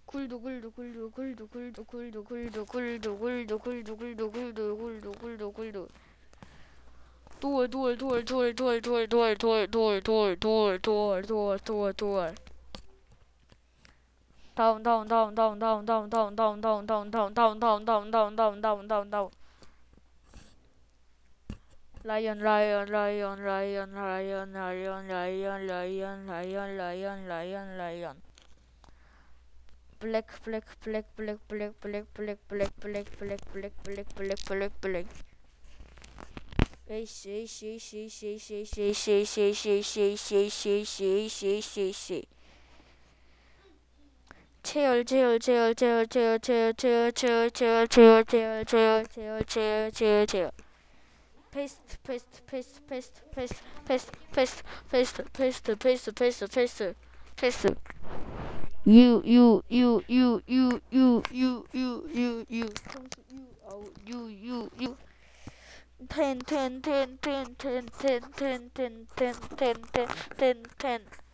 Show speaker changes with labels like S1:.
S1: 굴도 굴도 굴도 굴도 굴도 굴도 굴도 굴도 굴도 굴도 굴도 굴도 굴도 굴도 굴도 돌 다운 다운 다운 다운 다운 다운 다운 다운 다운 다운 다운 다운 다운 다운 다운 다운 다운 다운 다운 라이언 라이언 라이언 라이언 라이언 라이언 라이언 라이언 라이언 라이언 라이언 라이언 블랙 블랙 블랙 블랙 블랙 블랙 블랙 블랙 블랙 블랙 블랙 블랙 블랙 블랙 블랙 에이씨 에이씨 에이씨 에이씨 에이씨 에이씨 에이씨 에이씨 에이씨 에이씨 에이씨 에이씨 에이씨 에이씨 에이씨 체열 체열 체열 체열 체열 체열 체열 체열 체열 체열 체열 체열 체열 체열 체열 체열 페이스트 페이스트 페이스트 페이스트 페이스트 페이스트 페이스트 페이스트 페이스트 페이스트 페이스트 페이스트 you you you you you you you you you you you you you ten ten ten ten ten ten ten ten ten ten ten ten